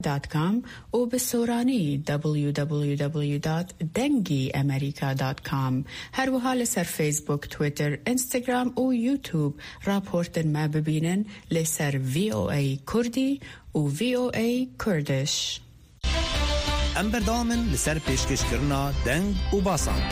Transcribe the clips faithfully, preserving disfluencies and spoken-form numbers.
دوت كوم وبالسوراني دبليو دبليو دبليو دوت دنجي أمريكا دوت كوم. هروها لسر فيسبوك تويتر انستغرام و يوتيوب رابورتن ما ببينن لسر في او اي كردي و في او اي كردش. ام بردامن لسر پیشکش کرنا دنگ و باسان.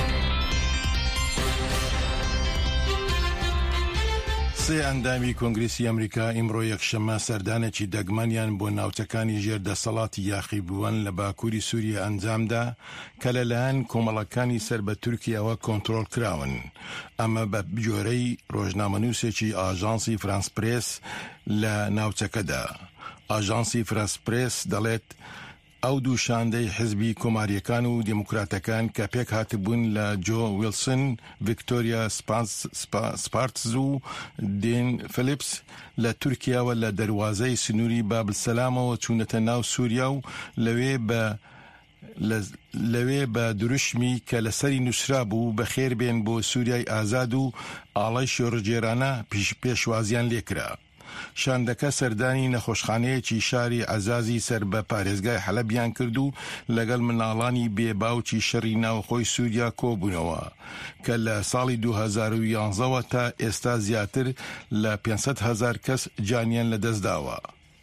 سێ ئەندامی کۆنگرێسی ئەمریکا ئیمڕۆ یەکشەممە سەردانێکی دەگمەنیان بۆ ناوچەکانی ژێردەسەڵاتی یاخیبووەن لە باکووری سووریا ئەنجامدا کە لەلایەن کۆمەڵەکانی سەر بە تورکیەوە کۆنتڕۆڵ کراون. ئەمە بە جۆرەی ڕۆژنامەنووسێکی ئاژانسی فرانس پرێس لە ناوچەکەدا. ئاژانسی فرانس پرێس دەڵێت ئەو دوو شاندەی حزبی کۆماریەکان و دیموکراتەکان کە پێک هاتبوون لە جۆ ویلسن، ڤیکتۆریا سپارتز و دین فلیپس لە تورکیاوە لە دەروازەی سنووری بابلسەلامەوە چوونەتە ناو سووریا و لەوێ بە لەوێ بە دروشمی کە لەسەری نووسرا بوو بەخێر بێن بۆ سووریای ئازاد و ئاڵای شۆڕجێرانە پێشوازیان لێکرا. شاندەکە سەردانی نەخۆشخانەیەکی شاری عەزازی سەر بە پارێزگای حەلەبیان کرد و لەگەڵ مناڵانی بێباوکی شەڕی ناوخۆی سووریا کۆبوونەوە کە لە ساڵی دوو هەزار و یانزەوە تا ئێستا زیاتر لە پێنجسەد هەزار کەس جانیان لەدەستداوە.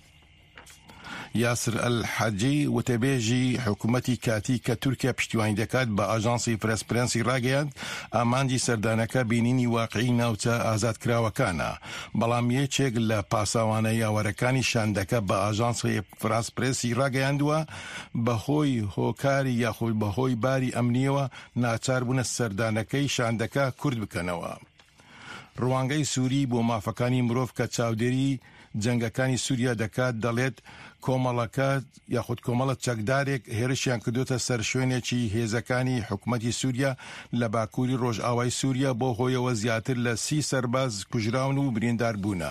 یاسر ئەلحەجی وتەبێژی حکوومەتی کاتی کە تورکیا پشتیوانی دەکات بە ئاژانسی پرەسپرەنسی ڕاگەیاند ئامانجی سەردانەکە بینینی واقعی ناوچە ئازادکراوەکانە، بەڵام یەکێک لە پاساوانە یاوەرەکانی شاندەکە بە ئاژانسی فرانس پرێسی ڕاگەیاندووە بەهۆی هۆکاری یاخۆی بەهۆی باری ئەمنیەوە ناچار بوونە سەردانەکەی شاندەکە کورد بکەنەوە. ڕوانگەی سووری بۆ مافەکانی مرۆڤ کە چاودێری جەنگەکانی سووریا دەکات دەڵێت کۆمەڵەکە یاخود کۆمەڵە چەکدارێک هێرشیان کردوتە سەر شوێنێکی هێزەکانی حکوومەتی سووریا لە باکووری ڕۆژئاوای سووریا بۆ هۆیەوە زیاتر لە سی سەرباز کوژراون و بریندار بوونە.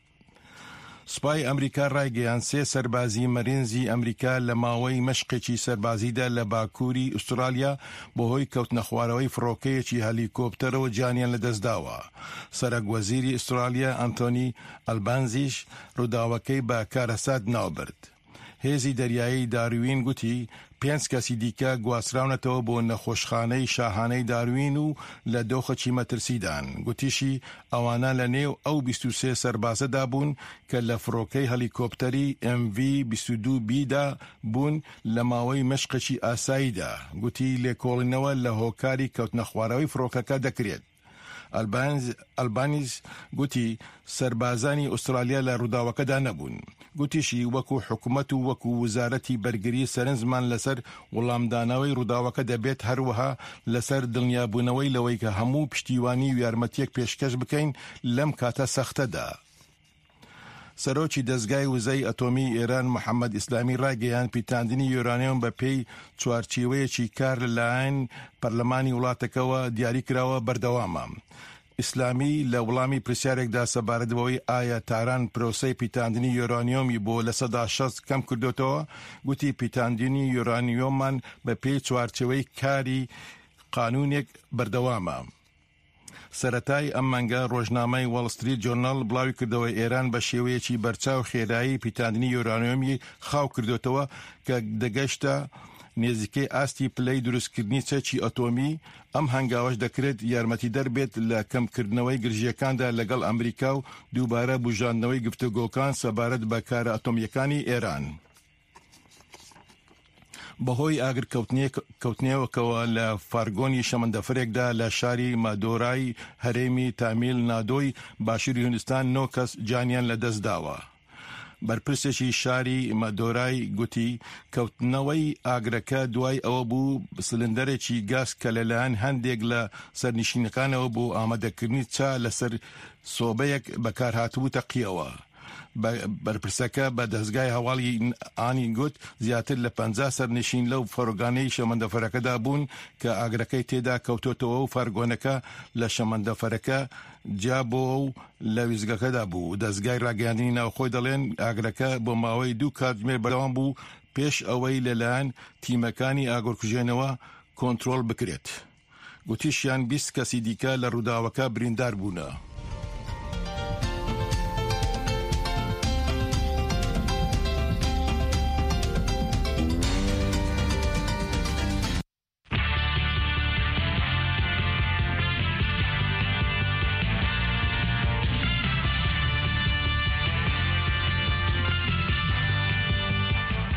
سوپای ئەمریکا ڕایگەیان سێ سەربازی مەرینزی ئەمریکا لە ماوەی مەشقێکی سەربازیدا لە باکووری ئوسترالیا بەهۆی کەوتنە خوارەوەی فڕۆکەیەکی هەلیکۆپتەرەوە جانیان لەدەستداوە. سەرۆک وەزیری ئوسترالیا ئەنتۆنی ئەلبانزیش ڕووداوەکەی بە کارەسات ناوبرد. هێزی دەریایی داروین گوتی پێنج کەسی دیکە گواستراونەتەوە بۆ نەخۆشخانەی شاهانەی داروین و لە دۆخەکی مەترسیدان. گوتیشی ئەوانە لە نێو ئەو بیست و سێ سەربازەدا بوون کە لە فڕۆکەی هەلیکۆپتەری ئێم ڤی بیست و دوو بی دا بوون لە ماوەی مەشقێکی ئاساییدا. گوتی لێکۆڵینەوە لە هۆکاری کەوتنە خوارەوەی فڕۆکەکە دەکرێت. ئەلبانیز گوتی سەربازانی ئوسترالیا لە ڕووداوەکەدا نەبوون. گوتیشی وەکو حکوومەت و وەکو وزارەتی بەرگری سەرنجمان لەسەر وەڵامدانەوەی ڕووداوەکە دەبێت هەروەها لەسەر دڵنیابوونەوەی لەوەی کە هەموو پشتیوانی و یارمەتیەک پێشکەش بکەین لەم کاتە سەختەدا. سەرۆکی دەستگای وزەی ئەتۆمی ئێران محەممەد ئیسلامی ڕایگەیان پیتاندنی یۆرانیۆم بە پێی چوارچێوەیەکی کار لەلایەن پەرلەمانی وڵاتەکەەوە دیاری کراوە بەردەوامە. ئیسلامی لە وڵامی پرسیارێکدا سەبارەت بەوەی ئایا تاران پرۆسەی پیتاندنی یۆرانیۆمی بۆ لە سەدا شەست کەم کردوتەوە، گوتی پیتاندنی یۆرانیۆممان بە پێی چوارچێوەی کاری قانونێک بەردەوامە. سەرەتای ئەم مانگە ڕۆژنامەی وۆڵ ستریت جۆرناڵ بڵاوی کردەوەی ئێران بە شێوەیەکی بەرچاو خێرایی پیتاندنی یۆرانیۆمی خاو کردوتەوە کە دەگەشتە نێزیکەی ئاستی پلەی دروستکردنی چەکی ئەتۆمی. ئەم هەنگاوەش دەکرێت یارمەتی دەربێت لە کەمکردنەوەی گرژیەکاندا لەگەڵ ئەمریکا و دووبارە بژاندنەوەی گفتوگۆکان سەبارەت بە کارە ئەتۆمیەکانی ئێران. بەهۆی ئاگرکەوتنیەوەکەوە لە فارگۆنی شەمەندەفرێکدا لە شاری مادۆرای هەرێمی تامیل نادۆی باشووری هندستان نۆ کەس جانیان لەدەستداوە. بەرپرسێکی شاری مادۆرای گوتی کەوتنەوەی ئاگرەکە دوای ئەوە بوو سلندەرێکی گاز کە لەلایەن هەندێک لە سەرنشینەکانەوە بۆ ئامادەکردنی چا لەسەر سۆبەیەک بەکارهاتبوو تەقیەوە. بەرپرسەکە بە دەستگای هەواڵی ئانی گوت زیاتر لە پەنجا سەرنشین لەو فەرگانەی شەمەندەفەرەکەدا بوون کە ئاگرەکەی تێدا کەوتۆتەوە و فەرگۆنەکە لە شەمەندەفەرەکە جابۆ و لە ویزگەکەدا بوو. دەستگای ڕاگەیاندنی ناوخۆی دەڵێن ئاگرەکە بۆ ماوەی دوو کاتژمێر بەردەوام بوو پێش ئەوەی لەلایەن تیمەکانی ئاگرکوژێنەوە کۆنتڕۆڵ بکرێت. گوتیشیان بیست کەسی دیکە لە ڕووداوەکە بریندار بوونە.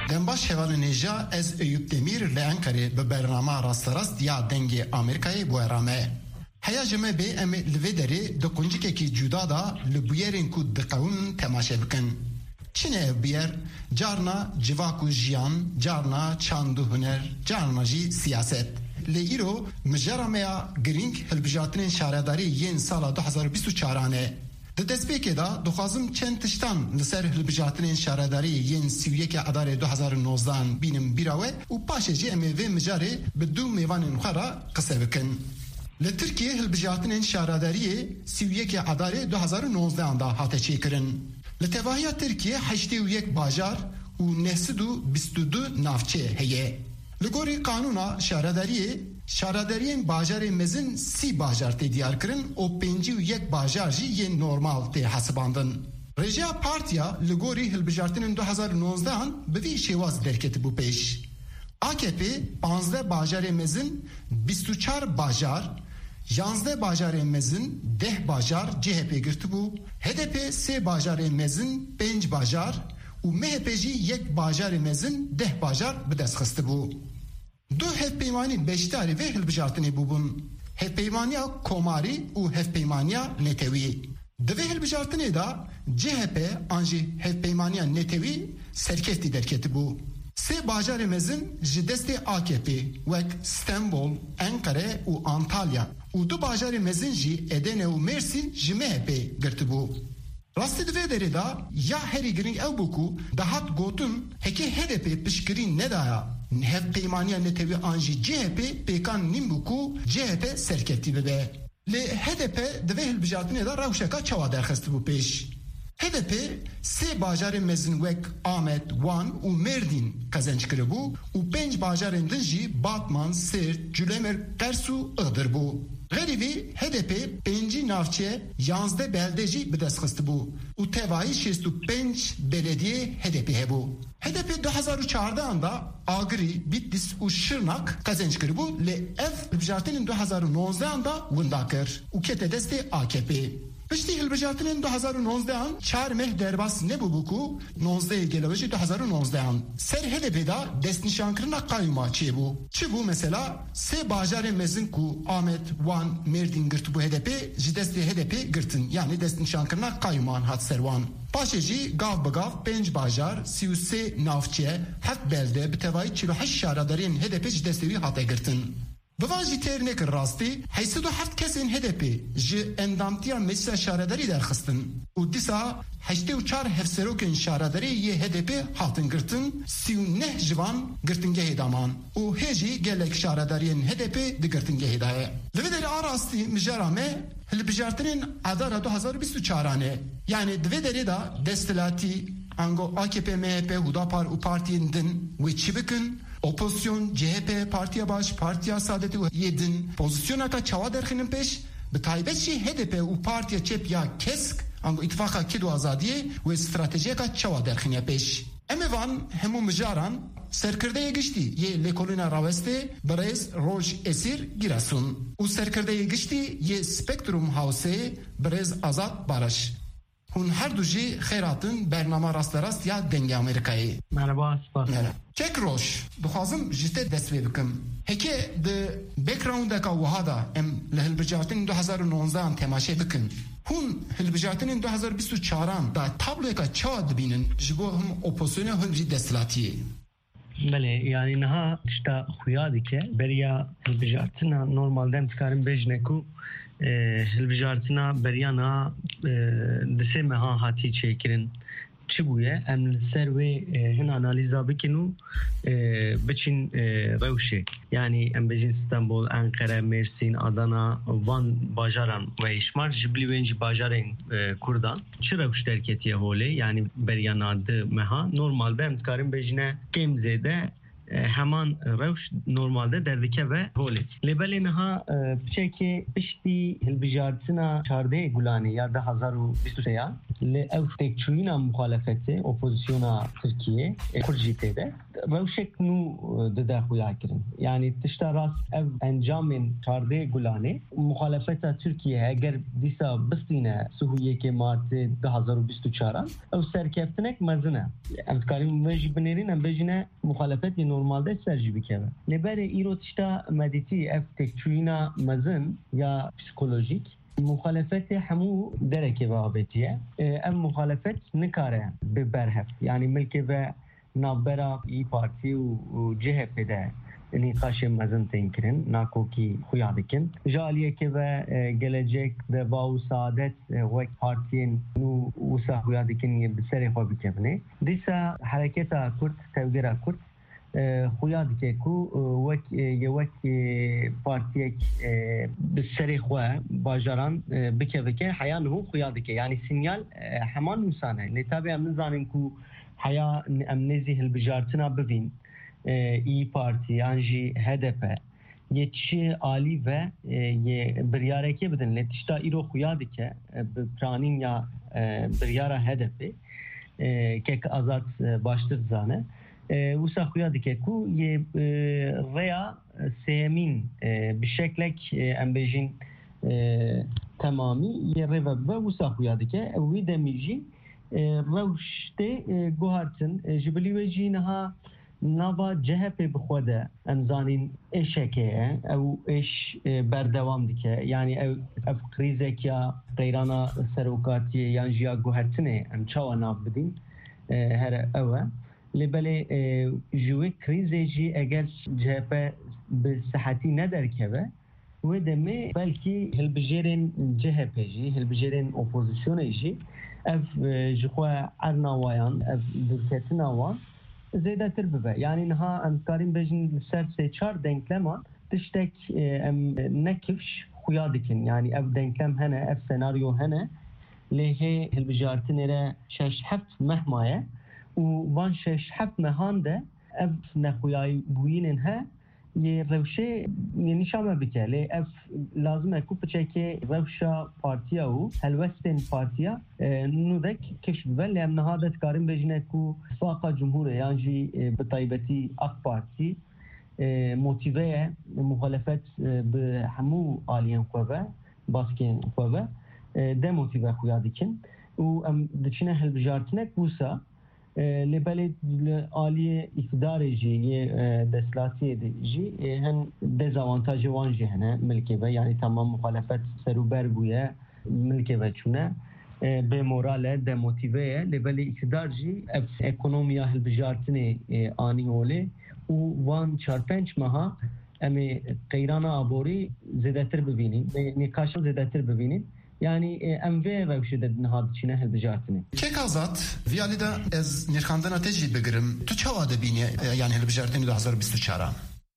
Dembaş hevalêneja ez Eyüp Demir li Enkarê bi bername rasterast ya dengê Amerîkayê bûerame. Heya ji me bê em li vê derê di quncikekî cuda da li bûyerên ku diqewin temaşe bikin. Çi ne ev bûyer? Carna civak û jiyan, carna çand û huner, carna jî siyaset. Lê îro mijara me ya girîng hilbijartinên şaredarî yên sala du hezar û bîst û çaran. Di destpêkê da dixwazim çend tiştan li ser hilbijartinên şaredarî yên sî û yekê Edarê du hezar û nozdan bînim bîra we û paşê jî em ê vê mijarê bi du mêvanên xwe re qise bikin. Li Tirkiye hilbijartinên şaredariyê sî û yekê Edarê du hezar û nozdan da hate çêkirin. Li tevahiya Tirkiye heştê û yek bajar û nehsîd û bîst û du navçe heye. Li gorî kanûna şaredariyê şaredariyên bajarê mezin sî bajar tê diyar kirin û pêncî û yek bajar jî yên normal tê hesibandin. Rêjeya Partiya li gorî hilbijartinên du hezar û nozdan bi vî şêwaz derketibû pêş. A K P panzdeh bajarê mezin bîst û çar bajar, yanzdeh bajarê mezin deh bajar C H P girtibû, H D P sê bajarê mezin pênc bajar û M H P jî yek bajarê mezin deh bajar bi dest xistibû. Du hevpeymanî beşdarî vê hilbijartinê bûbûn. Hevpeymaniya Komarî û hevpeymaniya Netewî. Di vê hilbijartinê da C H P an jî hevpeymaniya Netewî serkestî derketibû. Sê bajarê mezin ji destê A K P wek Stenbol, Enkere û Antalya û du bajarê mezin jî Edirne û Mêrsîn ji M H P girtibû. Rastî di vê derê da ya herî girîng ew bû ku dahat gotin hekê H D P piştgirî nedaya hevpeymaniya Netewî an jî C H P pêkan nîm bû ku C H P serkeftî bibe. Lê H D P di vê hilbijartinê da rewşeka çawa derxistibû pêş. H D P sê bajarên mezin wek Amed, Wan û Mêrdîn qezenc kiribû û pênc bajarên din jî Batman, Sêrt, Cülemer, Qers û Iğdır bû. Gerîvî H D P pêncî navçe yanzdeh belde jî bi dest xistibû û tevahî şêst û pênc belediyê H D P hebû. H D P du hezar û çardan da Agirî, Bitlis û Şırnak qezenc kiribû lê ev hilbijartinên du hezar û nozdan da winda kir û kete destê A K P. Piştî hilbijartinên du hezar û nozdan çar meh derbas nebûbû ku nozdehê gelewejî du hezar û nozdan. Ser H D P da destnîşankirina qayûma çêbû. Çi bû mesela sê bajarên mezin ku Amed, Wan, Mêrdîn girtibû H D P ji destê H D P girtin yani destnîşankirina qayûman hat serwan. Paşê jî gav bi gav pênc bajar, sî û sê navçe, heft belde bi tevahî çîl û heşt şaredariyên H D P ji destê wî hate girtin. Bivan jî têr nekir rastî heysid û heft kesên H D P ji endamtiya meclisa şaredarî derxistin û dîsa heştê û çar hevserokên şaredarî yê H D P hatin girtin, sî û neh jivan girtingehê daman û hê jî gelek şaredariyên H D P di girtingehê da ye. Li vê derê a rastî mijara me hilbijartinên Edara du hezar û bîst û çaran e. Yani di vê derê da desthilatî ango A K P, M H P, Hudapar û partiyên din wê çi bikin? Opozisyon, C H P, Partiya Baş, Partiya Saadetî û Yedin pozisyonaka çawa derxînin pêş bi taybet jî H D P û Partiya Çep ya Kesk ango îtifaka Kid û Azadiyê wê stratejiyeka çawa derxîne pêş. Em ê van hemû mijaran serkirdeyê giştî yê Lêkolîna Rawestê birêz Roj Esîr Giresun û serkirdeyê giştî yê Spektrum Hawsê birêz Azad Baraş. Hûn her du jî xêratin bername rastlerast ya dengê Amerîkayê. Merhaba, spas. Çek roj, dixwazim ji te dest vê bikim. Hekê di backgroundeka wiha da em li hilbijartinên du hezar û nozdan temaşe bikin. Hûn hilbijartinên du hezar û bîst û çaran da tabloyeka çawa dibînin ji bo him opozisyonê hûn jî desthilatiyê. Belê, yani niha tişta xuya dike beriya hilbijartina normalde em dikarin bêjne ku hilbijartina beryana di sê meha hatî çêkirin. Çi bûye em li ser wê hin analîza bikin û biçin rewşê. Yani em bêjin Stenbol, Enkere, Mêrsîn, Adana, Van bajaran ve îşmar ji bilî wên jî bajarên Kurdan çi rewş derketiye holê yani beryana di meha normalde em dikarin bêjine kêm zêde heman rewş normalde derdike ve holê. Lê belê niha piçekê piştî hilbijartina çardê Gulanê ya da hezar û bîst û sê ya li ew têkçûyîna muxalefetê opozisyona Tirkiye Kurd jî tê de rewşek nû dide xuya kirin. Yani tişta rast ev encamên çardê Gulanê muxalefeta Tirkiye eger dîsa bistîne Sûhiyekê Martê di hezar û bîst û çaran ew serkeftinek mezin e. Em dikarîn vê jî binêrîn em bêjîne muxalefetê normalde ser jî bikeve. Lê berê îro tişta medîtî ev têkçûyîna mezin ya psikolojîk muhalefet hemû derekê ve abetiye. Em muhalefet nikare bi berheft. Yani milkê ve navbera İYİ Parti û C H P'de nîqaşê mezin tên kirin, nakokî xuya dikin. Ji aliyekê ve gelecek, Deva û Saadet wek partiyên nû wisa xuya dikin bi serê xwe bikevîne. Dîsa hereketa Kurd, Tevgera Kurd xuya dike ku wek yewek partiyek bi serê xwe bajaran bikevike heya nû xuya dike. Yani sinyal heman nûsane. Lê tabe em nizanin ku heya em nêzî hilbijartina bibîn İYİ Parti yan jî H D P yetişi alî ve biryarekê bidin. Lê tişta îro xuya dike bi planîn ya biryara H D P kek azad baştir zane. Wisa xuya dike ku yê rêya sêyemîn bi şeklek em bêjin temamî yê rêve bibe wisa xuya dike. Wî demî jî rewştê guhartin ji bilî wê jî niha nava C H P bixwe de em zanîn êşekê ye ew êş berdewam dike. Yani ev ev krîzek ya qeyrana serokatiyê yan jî ya guhertinê em çawa nav bidîn here ew e. Lê belê ji wê krîzê jî eger C H P bi sihetî nederkeve wê demê belkî hilbijêrên C H P jî hilbijêrên opozisyonê jî ev ji xwe erna wayan ev dirketina wan zêdetir bibe. Yani niha em dikarîn bêjin ser sê çar denkleman tiştek em nekifş xuya dikin. Yani ev denklem hene, ev senaryo hene. Lê hê hilbijartinê re şeş heft mehmaye û van şeş heft mehan de ev nexuyayî bûyînên he yê rewşê nîşan bike. Lê ev lazim e ku piçekê rewşa partiya û helwestên partiya nûvek keş bibe. Lê em niha de dikarin bêjine ku Faqa Cumhurê yan jî bi taybetî AK Parti motiveye muhalefet bi hemû aliyên xwe ve baskên xwe ve demotive xuya dikin û em diçine hilbijartinek wisa lê belê aliyê îktidarê jî yê destlatiyê de jî hin dezavantajê wan jî hene milkê ve. Yani tamam muhalefet serûber bûye milkê ve çûne bê moral e demotive ye. Lê belê îktidar jî ev ekonomiya hilbijartinê anî olê û van çar pênc meha em ê qeyrana aborî zêdetir bibînin nîqaşa zêdetir bibînin. Yani em vê rewşê de niha diçîne hilbijartinê. Kek azad viyalî de ez nîrxandina te jî bigirim. Tu çawa dibînî yani hilbijartinê du hezar û bîst û çaran?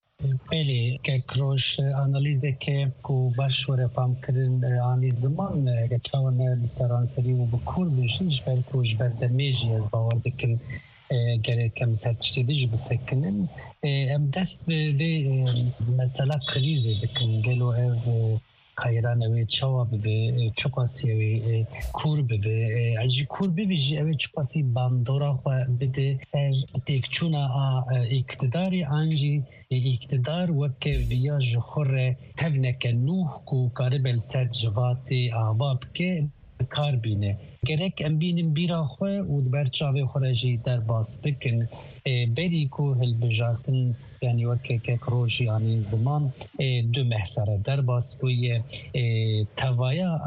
Belê kek roj analîzeke ku baş were famkirin anî ziman çawa ne li seranserî û bi kûr bêjin ji ber ku ji ber demê jî ez bawer dikim gerek em tertiştê de jî bisekinin em dest vê mesela krîzê dikin gelo ev kayran ev çawa bibe çopasî ev kûr bibe jî kûr bibî jî ev çopasî bandora xwe bide ev têkçûna a îktidarê an jî îktidar weke viya ji xwe re tevneke nû ku karibe li ser civatê ava bike kar bîne. Gerek em bînin bîra xwe û di ber çavê xwe re jî derbas bikin berî ku hilbijartin yani wekek roj yani ziman du mehsere derbas bûye tevaya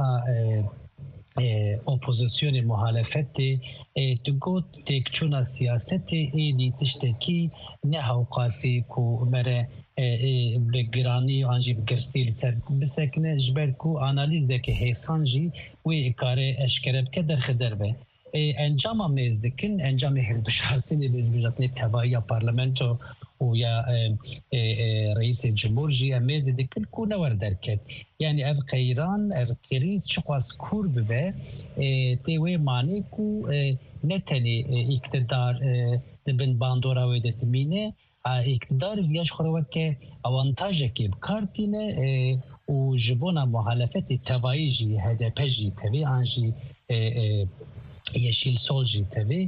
opozisyonê muhalefetê tu got têkçûna siyasetê êdî tiştekî ne hewqatî ku mere bi giranî an jî bi girsî li ser bisekine ji ber ku analîzeke hêsan jî wê ikare eşkere bike derxê derve. Encama mêz dikin, encamê hilbijartinê hilbijartinê tevaya parlamento û ya reîsê cumhur jî em mêzê dikin ku ne werderket. Yani ev qeyran, ev krîz çiqas kûr bibe tê wê manê ku ne tenê îktidar دبن باندورا ودتمینه اقتدار ویاش خروت که avantaje که بکارتینه و جبونا محالفت توایجی هدپجی توی آنجی yeşil solcu tabi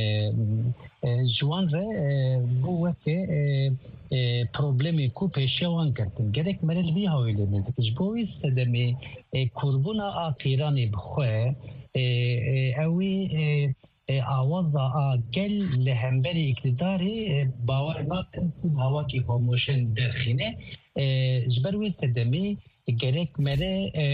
جوان را بو که problemi ku peşevan kırtın gerek merel bir havayla dedik jbo istedemi kurbuna akirani bxwe evi avaza a gel lehemberi iktidarı bavar bakın hava ki homojen derxine jber istedemi gerek mere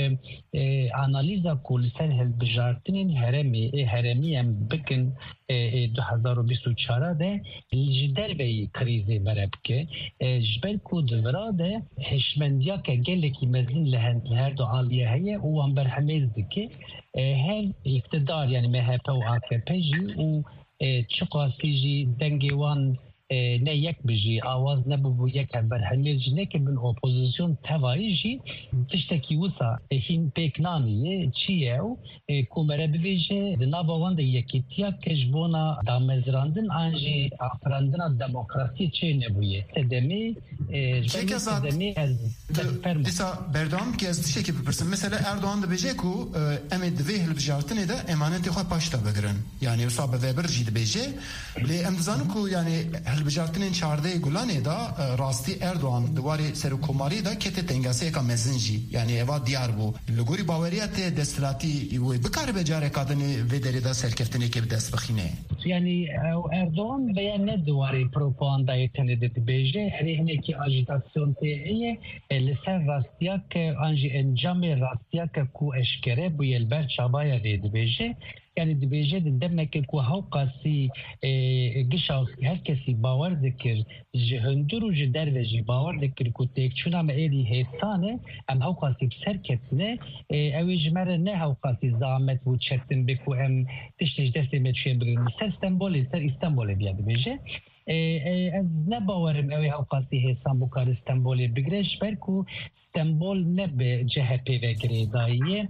analiza kulisel helbijartinin heremi heremiyem bikin دو هزار و بیست و چهار ده جدر به کریزی مرب که جبر کود وراده هشمندیا که گله کی مزین لهند هر دو عالیه هیه و هم برهمیز دکی هر اقتدار یعنی مهپ و آکپی جی و چقاسی جی دنگیوان نه یک بجی آواز نبود یک برهمیز جی نه که بن اپوزیسیون توایی جی تشتکی وسا هین پیکنانیه چیه و کومره بویجه دنابوان ده یکیتیا کشبونا دامزراندن آنجی افراندنا دموکراسی چه نبویه تدمی چه دمی دیسا بردام که از دیشه که بپرسن مثلا اردوان ده بیجه کو امید دوی هلبجارتنه ده امانتی خواه پاشتا بگرن یعنی وصا به ویبر جی ده بیجه لی امدزانو کو یعنی هلبجارتنین چارده گلانه دا راستی اردوان دواری سرکوماری دا کت تنگاسه کا مزنجی یعنی اوا دیار بو لگوری باوریت دستلاتی و بکار بجاره کادنی ودری دا سرکفتنی که دست بخینه یعنی اردوان بیان دواری پروپاگاندای تنیدت بیجه هری هنه کی اجیتاسیون تیه لسر راستیا که انجی انجام راستیا که کو اشکره بو یلبر چابایا دید بیجه yani dibêje de demek ku hewqasî gişaw herkesî bawer dikir ji hundur û ji derve jî bawer dikir ku têkçûna me êrî hêsane em hewqasî bi ser ketine ew ê ji me re ne hewqasî zahmet û çetin bê ku em tiştê ji destê me çûyê bigirin ser Stenbolê ser İstanbolê diye dibêje ez ne bawerim ew ê hewqasî hêsan bû kar Stenbolê bigire ji ber ku Stenbol ne bi C H P ve girêdayî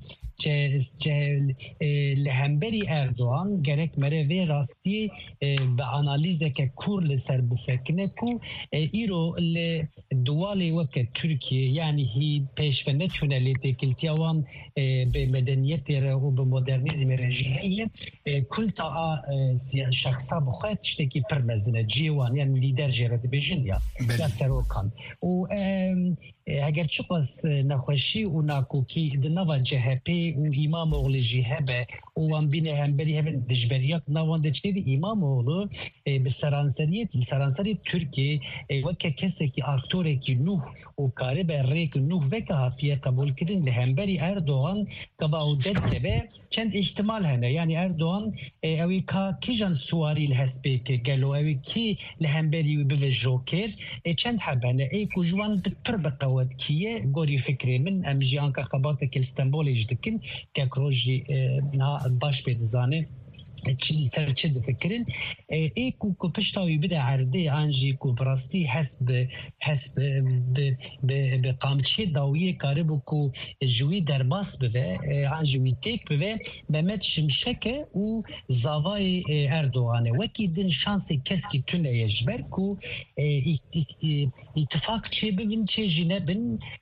لهمبری اردوان gerek mereve rasti به analize که کور لسر بفکنه کو ایرو لدوالی وقت ترکیه یعنی هی پیشفنه چونه لیتی کلتیوان به مدنیت و به مدرنیزم رژیمه کل تا شخصا بخواهد تشتکی پرمزنه جیوان یعنی لیدر جیرد بیجن یا یا سروکان و اگر چقاس نخوشی و ناکوکی دنوا جهپی و امام oğlu jihebe o an bine hemberi hemen dişberiyak navanda çedi imam oğlu bir saranseriyet saranseri Türkiye ve kese ki aktore ki nuh o kare berrek nuh ve kafiye kabul kidin hemberi Erdoğan kaba o dette çend ihtimal hene yani Erdoğan evi ka kijan suaril hesbe ke gelo evi ki lehemberi be joker çend habane e kujwan per baqawat kiye gori fikri min amji anka khabat ke İstanbul ejdikin ke proje na baş bedizane چی ترچه دفکرین ای کو کو پشتاوی بده عرضه آنجی کو براستی حسب حسب به به قامچه داویه کاری بو کو جوی درباس بده آنجی تک بده ممت شمشکه و زاوای اردوغانه وکی دن شانس کسی تونه یجبر کو اتفاق چه ببین چه جنبن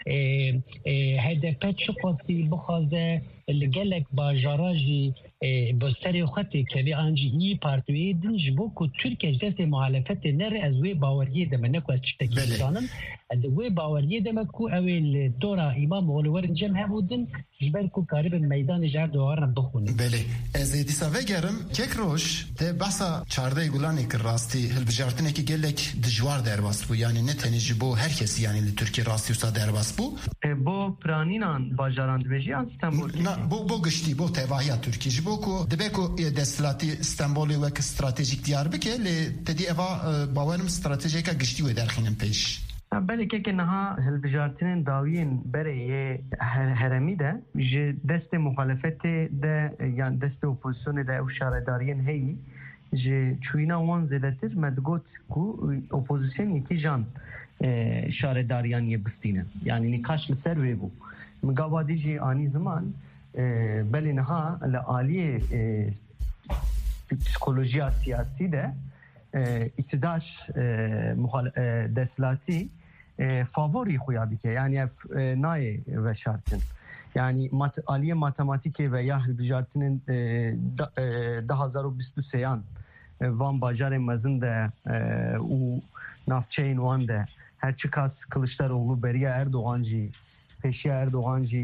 هدف چقاسی بخوازه لگلک باجاراجی بستری خطی که بی آنجی نی پارتوی دنج بو که ترکیه جدست محالفت نره از وی باوریه دمه نکو از چتکی بزانم از وی باوریه دمه که اویل دورا امام اولوارن جمع بودن جبر که قریب میدان جر دوارن بخونه بله از دیسا وگرم کک روش ده بحثا چارده گلانی که راستی هلبجارتنه که گلک دجوار در باس بو یعنی نه تنیجی بو هر کسی یعنی ترکیه راستی وسا در باس بو بو پرانینان باجاران دبیجی آن استانبول نه بو بو گشتی بو تواهی ترکیه جبو کو دبه کو دستلاتی استانبولی وک استراتژیک دیار بکه ل تدی اوا باورم استراتژیکا گشتی و درخینم پیش بله که نها هلبجارتنین داوین برای هرمی ده جه دست مخالفت ده یعنی دست اپوزیسیون ده او شارداریین هی جه چوینا وان زدتر مدگوت کو اپوزیسیون یکی جان شارداریان یه بستینه یعنی نکاش مسر وی بو مقابادی جه آنی زمان بله نها لعالی پسیکولوژیا سیاسی ده iktidar deslati favori xuya dike yani naye ve şartın yani mat, aliye matematike ve ya hilbijartinin da bin yirmi üç yan van bajarê mezin de û navçeyên wan de her çıkas Kılıçdaroğlu beriya Erdoğan jî peşiya Erdoğan jî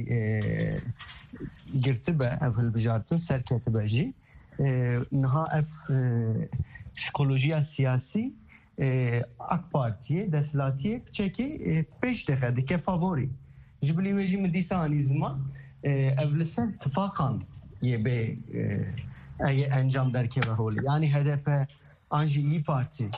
girtibe ev hilbijartin serketibe jî niha ev psikolojiya siyasi AK Parti'ye deslatiye çeki peş defa dike favori jibli ve jî mi dîsa anî zima evliser tifaqan ye be encam derke ve rolü yani H D P anji İYİ Parti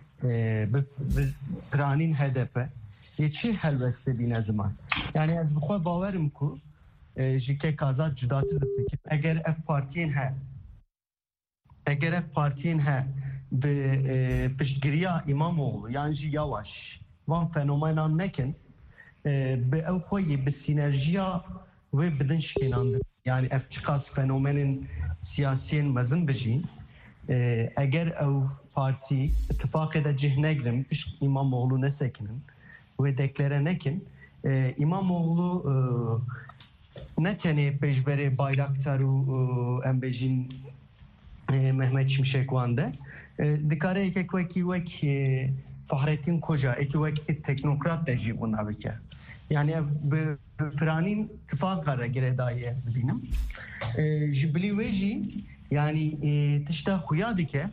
Piranin H D P yeçi helbette bine zaman yani ez bixwe bawerim ku jike kazat cudatı dikim eğer F Parti'nin he eğer F Parti'nin he be pişgiriya İmamoğlu yani yavaş van fenomenan nekin be ev koyi be sinerjiya ve bidin şinandı yani F çıkas fenomenin siyasiyen mezin bejin eğer ev parti ittifak edecek negrim iş İmamoğlu ne sekinin ve deklare nekin İmamoğlu ne tane pejbere Bayraktaru embejin Mehmet Şimşek vande dikare ek veki veki Fahrettin Koca ek veki teknokrat deji buna bike yani Piranin ittifak kara gire daye benim jibli veji yani tişta xuya dike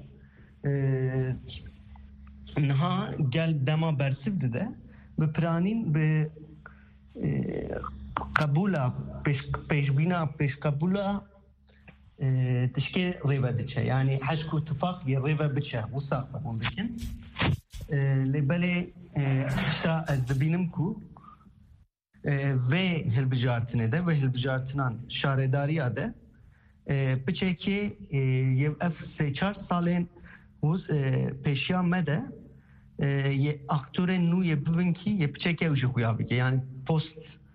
niha gel dema bersivdi de bi Piranin bi kabula peşbina peş kabula tişke rêve diçe yani heşku ittifak ye rêve biçe wisa xwebûn dikin lê belê tişta ez dibînim ku ve hilbijartine de ve hilbijartinan şaredariya de piçeki yev ev seçar salên uz peşiya me de ye aktörên nû ye bibin ki ye piçeki ew jî xuya bike yani post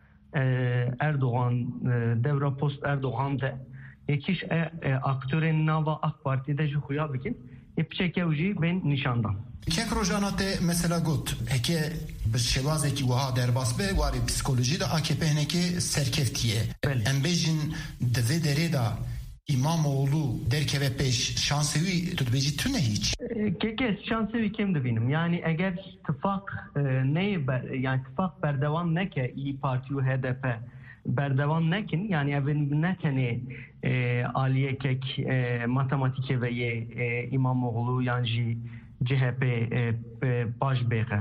Erdoğan devra post Erdoğan de yekiş aktörên nava AK Parti'de jî xuya bikin ye piçeki ew jî bên nîşandan Kek rojana te mesela got heke bi şewazekî wiha derbas be warê psikolojî de A K P hinekî serkeftiye em bêjin di vê derê da İmamoğlu derkeve peş şansevî tu dibêjî tune hiç kekes şansevî kim dibînim yani eğer ittifak neyê yani ittifak berdevam neke İYİ Parti û H D P berdevam nekin yani evin ne tane aliyekek matematike ve ye İmamoğlu yani C H P baş bêxe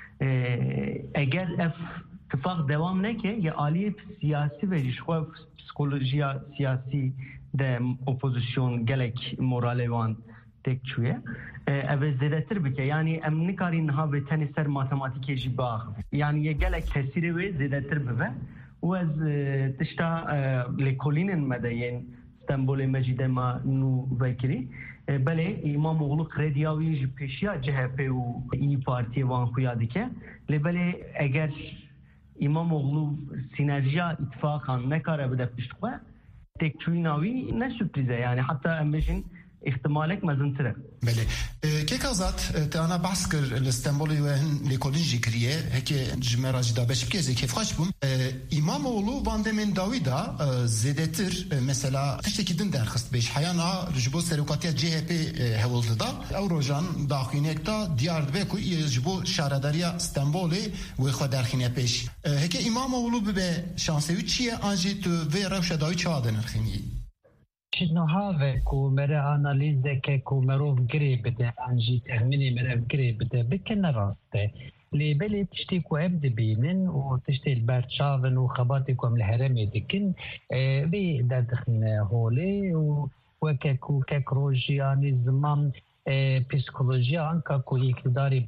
eğer ev ittifak devam neke ya aliye siyasi ve jişxwe psikolojiya siyasi de opozisyon gelek morale wan tek çuye ev zêdetir bike yani em nikarin ha ve tenê ser matematîkê jî bax yani ye gelek kesîrê wê zêdetir bibe û ez tişta lêkolînên me de yên Stenbolê me jî dema nû vekirî belê İmamoğlu krediya wî ji pêşiya C H P û İYİ Partiye wan xuya dike lê belê eğer İmamoğlu sinerjiya ittifaqan nekare bide piştxwe tekçûyîna wî ne sürprize yani hatta em bêjin ihtimalek mezintire. Belê. Kek azat te ana behs kir li Stenbolê we hin lêkolîn jî kiriye heke ji me re jî da beş bikê kêfxweş bûm. İmamoğlu van demên dawî da zêdetir mesela tiştekî din derxist bêj heyana ji bo serokatiya C H P hewildi da ew rojan daxînek da diyar dibe ku ji bo şaredariya Stenbolê wê xwe derxîne pêş. Heke İmamoğlu bibe şansevî çi ye an jî tu vê rewşa dawî çawa dinirxînî? Şinahave ku mere analize ke ku merov girê bide an jî tehminê mere girê bide bikene raste lê belê tiştê ku em dibînin û tiştê li ber çavin û xebatê ku em li herêmê dikin vê derdixîne holê û weke ku kek roj yanî ziman psikolojiya anka ku iktidarê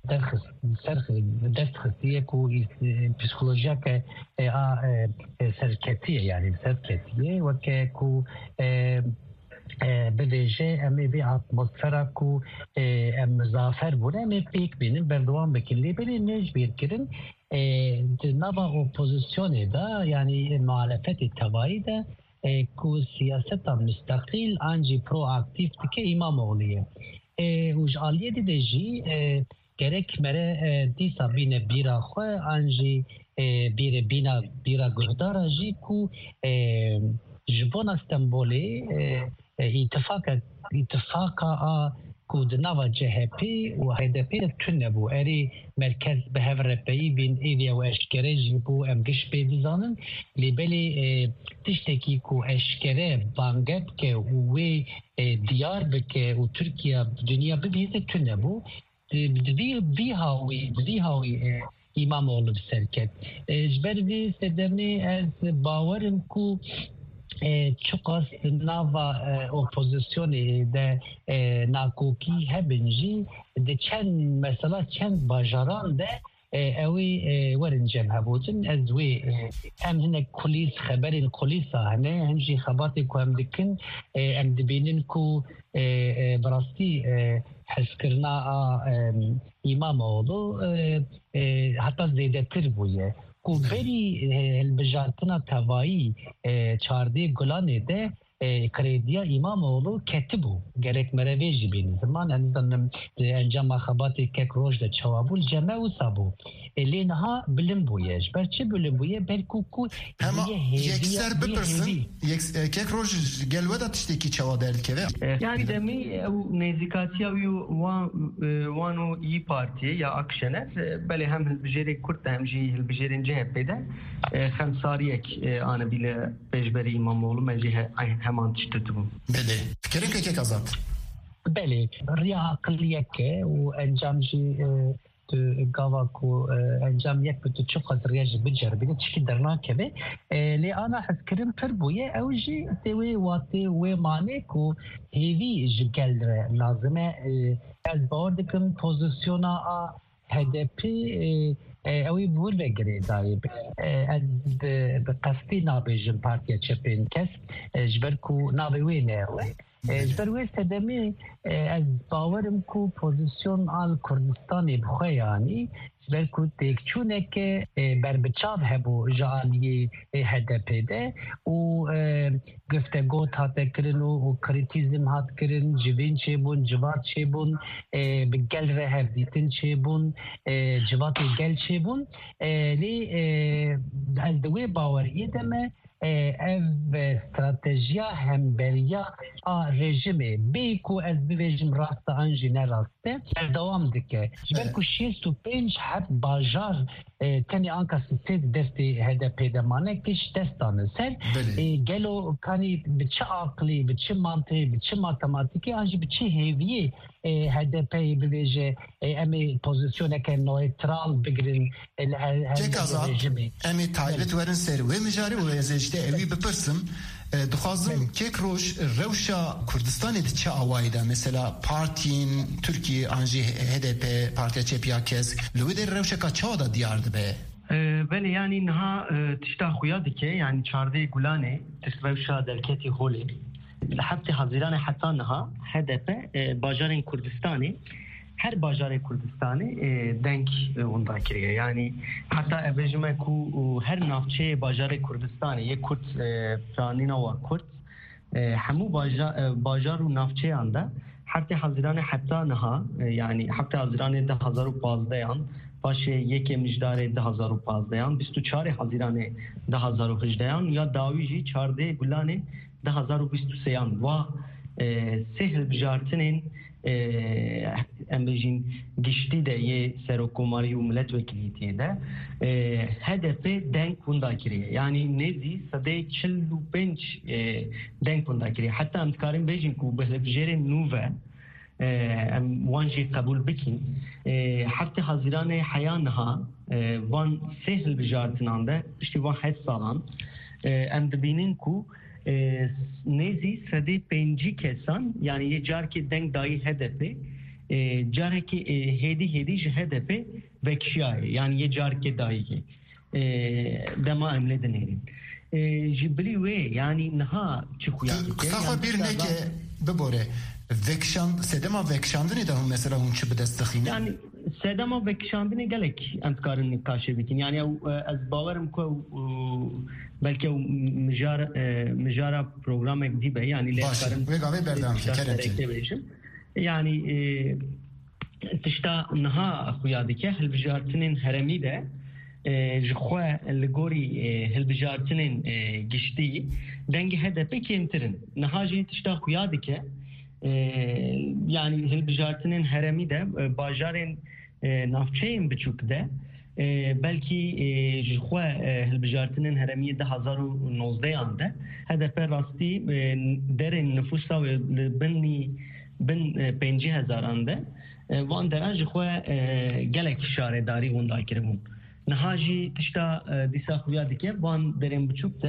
dest xistiye ku psikolojiya ke a serketiye yani serketiye weke ku bivêje em ê vê atmosfera ku em zafer bûne em ê pêk bînin berdewam bikin lê belê nejbîrkirin di nava opozisyonê da yani muhalefetê tevayî de ku siyaseta müstakil an jî proaktif dike İmamoğlu'ye وج آلیه دیده جی گرک مره دیسا بینه بیرا خواه انجی بیره بینا بیرا گهدارا جی کو جبون استنبولی اتفاق اتفاقا کو دنوا جهپی و هدپی تونه بو اری مرکز به هفره پی بین ایدیا و اشکره جی بو امگش پی بزانن لیبلی تشتکی کو اشکره بانگب که وی دیار بکه و ترکیه دنیا ببیزه تونه بو بدی بی هاوی بدی هاوی İmamoğlu serket. Jberdi sedemni az bawarım ku çok az nava opozisyonu de nakoki hebinci de çen mesela çen bajaran de اوی ورنجم هبودن از وی هم هنه کلیس خبرین کلیسا هنه همجی خباتی که هم دکن هم دبینن که براستی حسکرنا İmamoğlu hatta zedetir buye که بری البجارتنا توایی چارده گلانه ده کردیا İmamoğlu کتبو gerek mereveci bir zaman anladım انجام خباتی که روز ده چوابول جمع و سابو لینها bilim buye برچه bilim buye برکو کو ama yekser bipirsin kek roz gelveda tişteki çava derdi yani demi o nezikatiya و وانو iyi parti ya akşener beli hem hilbijeri kurt hem ji hilbijerin C H P'de xemsariyek ana bile pejberi İmamoğlu mecihe hemen tişteti bu. Beli. Fikrin kekek azat. Beli. Riya akılliyeke u encamji gava ku encam yek bitu çok az riyaj bicer bile çiki dernak be li ana haskirim per buye evji tewi wati ve mane ku hevi jgeldre lazime az bordikim pozisyona a H D P اوی بور بگیره دایی از به قصدی نابیجم پارتیا چپین کس جبر کو نابیوی نه جبر وی سدمی از باورم کو پوزیسیون آل کردستانی بخواه یعنی جبر کو تکچونه که بر بچاب هبو جالی هدپی ده و گفتگو هاته کرن و کریتیزم هات کرن جوین چه بون جوات چه بون بگل ره هفدیتن چه بون جوات گل چه بون لی از دوی باور ایدمه ev stratejiya hemberiya a rejimi beyku ez bir rejim rasta anji ne raste devam dike belku şestu penç hep bajar tani anka sitet desti H D P'de mane kiş destanı ser gelo kani biçi akli biçi mantığı biçi matematiki anji biçi heviye H D P'yi bileje emi pozisyona ke neutral bigirin rejimi emi taybet verin ser ve mijari o işte evi bipirsim dixwazim kek roj rewşa Kurdistanê di çi awayî de mesela partiyên Türkiye anjî H D P Partiya Çepiya Kes li wê de rewşeka çawa da diyar dibe بله yani niha tişta xuya dike yani çardê gulanê rewşa derketî holê li heftê Haziranê heta niha H D P bajarên Kurdistanê her bajarê Kurdistanê denk onda kiriye yani hatta evejime ku her navçeyê bajarê Kurdistanê yê Kurd planîna wa Kurd hemû bajar û navçeyan de heftê Haziranê heta niha yani heftê Haziranê de hezar û panzdeyan paşê yekê mijdarê de hezar û panzdeyan bîst û çarê Haziranê de hezar û hejdeyan ya dawî jî çardê gulanê de hezar û bîst û sêyan wa sê hilbijartinên em bêjin giştî de yê serokkomarî û milletvekilîtiyê de H D P denk hunda kiriye yani nezî sedê çil û pênc denk hunda kiriye heta em dikarin bêjin ku bi hilbijarên nû ve em wan jî qebûl bikin heftê Haziranê heya niha van sê hilbijartinan de piştî van hed salan em dibînin ku nezî sedê pêncî kesan yani yê carkê deng dayî H D P carekê hêdî hêdî ji H D P vekşiyaye yani yê carkê dayî dema em lê dinêrin ji bilî wê yani niha çi xuya qisa xwe bîr neke bibore vekşan sedema vekşandinê de hûn mesela hûn çi bi dest dixînin yani sedema vekşandinê gelek em dikarin nîqaşê bikin yani ez bawerim ku belki mijara mijara programek dibe yani lê dikarin wê gavê berdam kerem يعني تشتا نها خيادك هالبجارتنين هرمي ده جخوا لغوري هالبجارتنين جشتي دنگ هذا بكيمترن نهاجي تشتا خيادك يعني هالبجارتنين هرمي ده باجارين نافچين بچوك ده بلكي جخوا هالبجارتنين هرمي ده هزار و نوزده عنده هذا پر راستي درن نفوسا بني بن پنجی هزار عنده وان درن جخوا گلک شارداری وندا کرمون نهاجي تشتا ديسا خويا ديكه وان درن بچوكته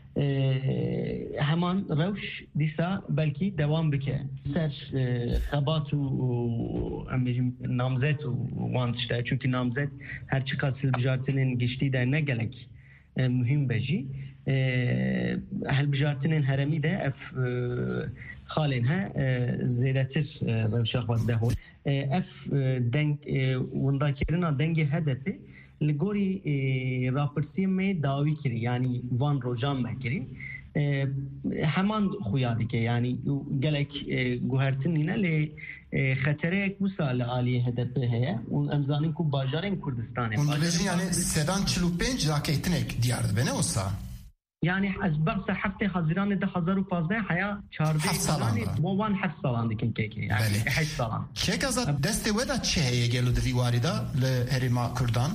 همان روش ديسا بلكي دوام بكه سر خبات و امجم نامزت وان تشتا çünkü نامزت هر چی قاصل بجارتنين گشتي ده نه گلک مهم بجي هل بجارتنين هرمي ده اف خالنها زيادتر روشاق وده هول اف دنگ وندا كرنا دنگ هدفي لگوری راپرسی میں دعوی کری یعنی وان روجان مکری همان خویادی که یعنی گلک گوهرتن نینا لی خطره یک مسال عالی هدف هیا اون امزانین کو باجارین کردستانه اون بزین یعنی سدان چلو پنج راکیتنک دیارد بنه اوسا yani az baksa hafta Haziran da هزار و پانزده حیا چهارده سالان وان هفت سالان دیگه که yani هشت سالان چه کازا دست ودا چه هی گلو دوی واردا ل هریما کردان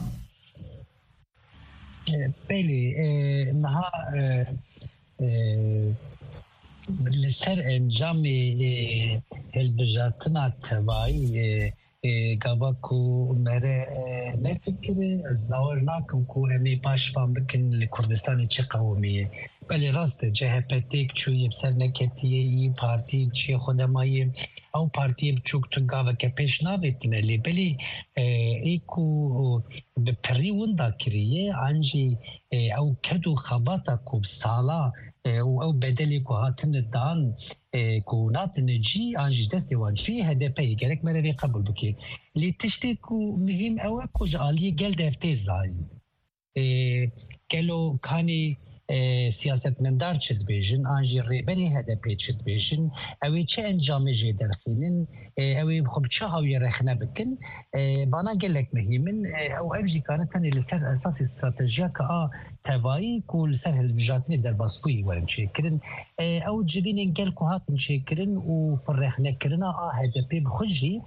بله نها لسر انجام هلبجاتنا تبایی گاوا کو مره نفکر داور ناکم کو امی باش فهم بکن لکردستان چه قومیه بله راست جهپتیک چوی بسر نکتیه ای پارتی چی خودمایی او پارتی بچوک تو گاوا که پیش ناویتنه لی بلی ای کو به پری وندا کریه انجی او کدو خباتا کو سالا او بدلی کو هاتن دان کو ناتنجی انجی دستی وانجی هدفی گرک مروی قبول بکی لی تشتی کو مهم او کو جالی گل دفته زایی گلو کانی سیاست مندار چد بیشن آنجی ریبری هدفی چد بیشن اوی چه انجام جی درخینن اوی خب چه هاوی رخنه بکن بانا گلک مهمن او افجی کانه تانی لسر اساس استراتژیا که آ توایی کو لسر هلبجاتنی در باسکوی ورم چه کرن او جدین گل کو هاتن چه کرن و فرخنه کرن آ هدفی بخوشی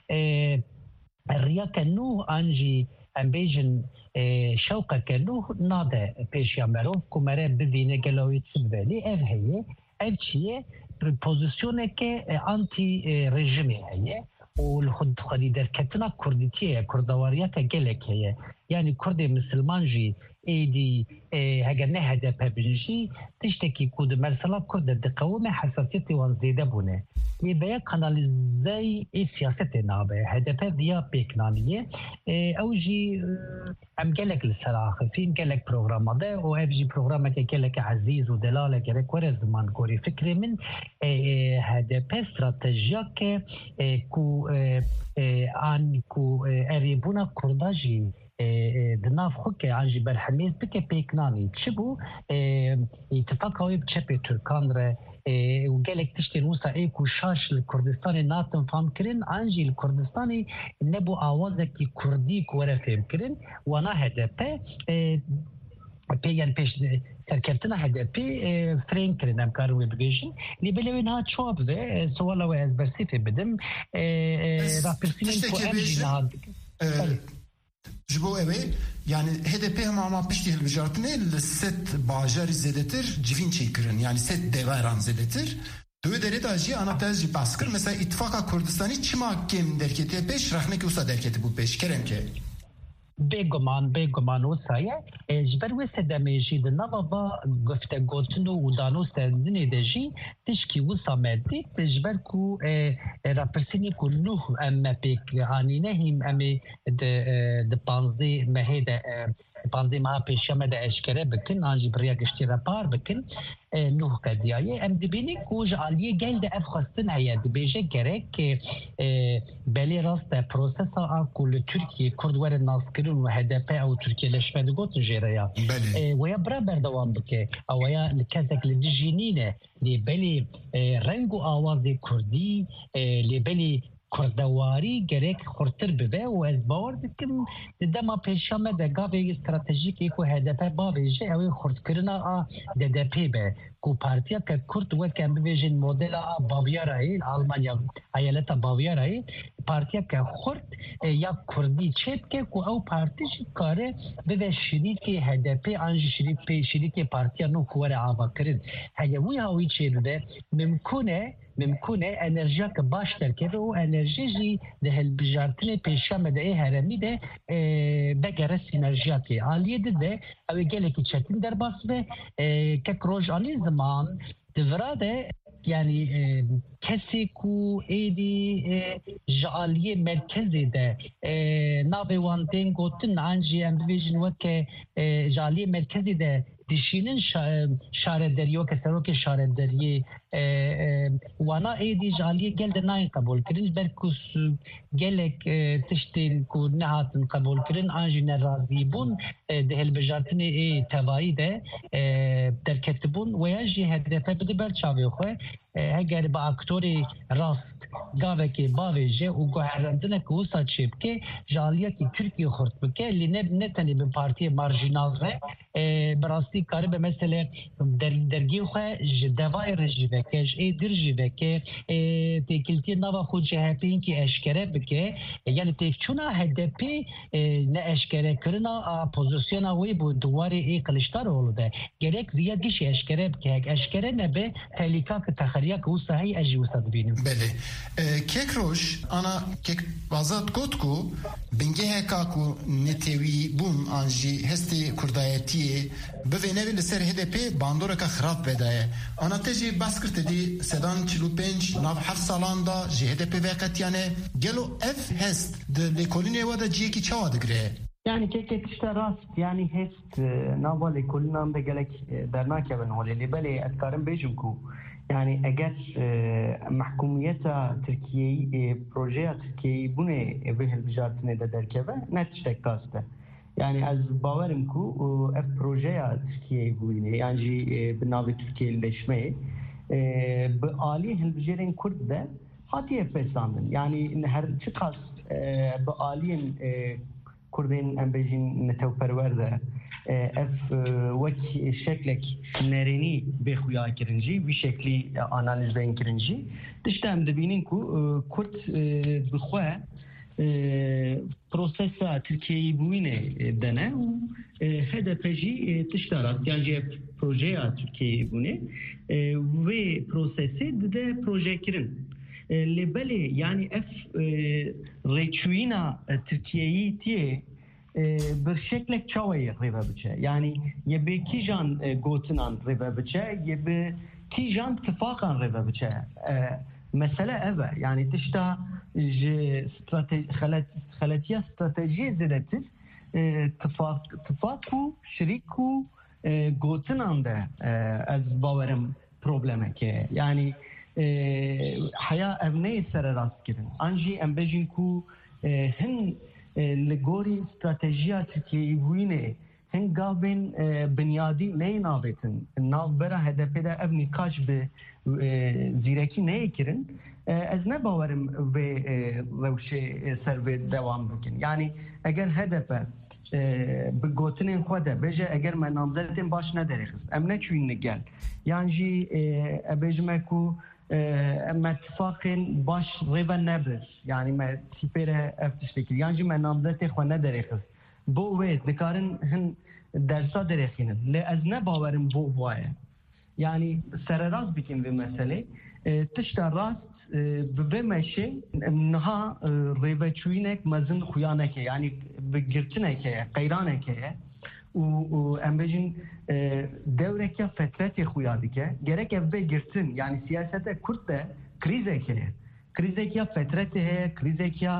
الریا کنو آنجی ام بیجن شوقه کنو ناده پیشیا مروف که مره ببینه گلوی تسبیلی اف هیه اف چیه پوزیسیونه که آنتی رژیمی هیه و خود خودی در کتنا کردیتیه کردواریت گلک هیه یعنی کرد مسلمان جی ایدی هگر نه هدف بنجی تشتکی کود مرسلا کرد دقوم حساسیتی وان زیده بونه یه بیا کانالیزای ای سیاست نابه هدف دیا پیکنانیه او جی ام گلک لسراخ فیم گلک پروگرام ده و اف جی پروگرام که گلک عزیز و دلاله گرک ور زمان کوری فکر من هدف استراتژیا که کو آن کو اریبونا کرداجی دناف خوک عنجی برحمیز بکه پیکنانی چه بو اتفاق هایی بچه ترکان ره و گلک تشتی روسا ای کو شاش لکردستان ناتم فهم کرن عنجی لکردستانی نبو آوازه کی کردی کوره فهم کرن وانا هدفه پیان پیش سرکرتنا هدفی فرین کرن ام کارو بگیشن لی بلوین ها چواب ده سوالا و از برسیفه بدم راپرسینین کو امجی نهاد جبو اوه yani H D P hem ama pişti hilbijartine set bajari zedetir civin çekirin yani set devaran zedetir döderi daji anatazji baskır mesela ittifaka Kurdistan'ı çima kem derketi peş rahnek usa derketi bu peş kerem ke بگمان بگمان و سایه جبر وسط دمیجی د نوابا گفته گوتنو و دانو سندنی دجی تشکی و سامدی جبر کو راپرسینی کو نو ام پیک آنینه هم ام د د پانزی مهد pandemi ha peşeme de eşkere bikin anji buraya geçti rapar bikin nuh kadiye em dibini kuj aliye geldi efxastin heye dibêje gerek ki belê rast e prosesa a ku li Türkiye Kurd were naskirin û H D P û Türkiyeleşme digotin jêreya weya biraber dewam bike weya li kesek li dijînîne lê belê reng û awazê Kurdî lê belê Kurdewari gerek xurtir bibe û ez bawer dikim di dema pêşame de gavê stratejîkê ku H D P bavêje ew ê xurtkirina a D D P be ku partiyeke Kurd weke em bibêjin modela a Bavyerayê Almanya eyaleta Bavyerayê partiyeke xurt ya Kurdî çê bike ku ew partî jî dikare bibe şerîkê H D P an jî şerîkê şerîkê partiya nû ku were avakirin heye wî hawî çê bibe mimkûn e mümkün e enerjiya ki baş derkeve o enerji jî de hilbijartinê pêşame de ê heremî de begere sinerjiya ki aliyê de de ew ê gelekî çetin derbas ve kek roj alî ziman divira de yani kesê ku êdî ji aliyê merkezê de navê wan tên gotin an jî em bibêjin weke ji aliyê merkezê de dişinin şarederiyo ke serokê şarederiyê wana êdî ji aliyê gel de nayên qebûlkirin berku gelek tiştên ku nehatin qebûlkirin an jî nerazî bûn di hilbijartinê ê tevayî de derketibûn weya jî H D P bide ber çavê xwe heger bi aktorê rast gavekê bavêje û guherandineke wisa çêbike ji aliyekî Tirkiye xurt bike lê ne ne tenê bi partiyê marjinal re bi rastî karibe mesele dergî xwe ji devayê re jî veke ji êdir jî veke têkiltiyê nava xwe C H P'yinkî eşkere bike yani têvçûna H D P ne eşkerekirina pozisyona wê bu duwarê ê Kılıçdaroğlu de gerek ziya dişê eşkere bike eşkere nebe tehlîka ki texeriya ki wisa heye ez jî wisa dibînim. Kek roj ana kek bazat got ku bingeheka ku netewî bûn an jî hestê kurdayetiyê bivê nevê li ser H D P bandoreka xirab vedaye. Ana te jî bas kir tedî sedan çil û pênc nav heft salan da ji H D P veqetiyane gelo ev hest di lêkolînê we de ciyekî çawa digire? Yani kek işte rast yani hest nava lêkolînan de gelek dernakevin holê lê belê ez karim bêjim ku yani eğer e, mahkumiyeta Türkiye'yi e, projeya Türkiye'yi bu ne ve hilbijartine de derkeve net iştek kastı. Yani az baverim ku ev projeya Türkiye'yi bu ne yani e, binavi Türkiye'leşmeyi e, bu ali hilbijerin Kurd de hatiye fesandın. Yani her çıkas e, bu aliyin e, Kurdin embejin netevperver de ev vek şeklek nereni bexuya kirinci bir şekli analiz ben kirinci dişte em dibinin ku Kurd bixwe prosesa Türkiye'yi buyne dene H D P jî tiştarat yani projeya Türkiye'yi bune ve prosesi de proje kirin lebeli yani ev reçuyina Türkiye'yi diye bir şekilde çavayı reva biçe. Yani ye bir kijan gotinan reva biçe, ye bir kijan tıfakan reva biçe. Mesele eve. Yani tişta strateji, xalatiya strateji ziletir. Tıfak, tıfaku, şiriku gotinan da az bavarım probleme ki. Yani haya evneyi sere rast girin. Anji embejin ku hin لگوری استراتژیا ترکیه وینه هنگاوین بنیادی نه نابتن ناو برا هدف ده ابنی کاش به زیرکی نه کرن از نه باورم به روشه سروی دوام بکن یعنی اگر هدف به گوتنین خوده بجه اگر من نامزدتین باش نداره ام نه چوین نگل یعنی جی ابجمه کو اما اتفاقین باش ریو نبرز یعنی ما سیپره افتشتکی یعنی من نامزدتی خو نداره خست بو وید دکارن هن درسا درخینن لی از نباورم بو وایه یعنی سر راست بکن به مسئله تشت راست به مشه نها ریو چوینک مزن خویانکه یعنی بگرتنکه قیرانکه و امبجین دورکیا فترت خویادی که gerek evde girsin yani siyasete Kürt de krize ki krize ki فترت है krize ki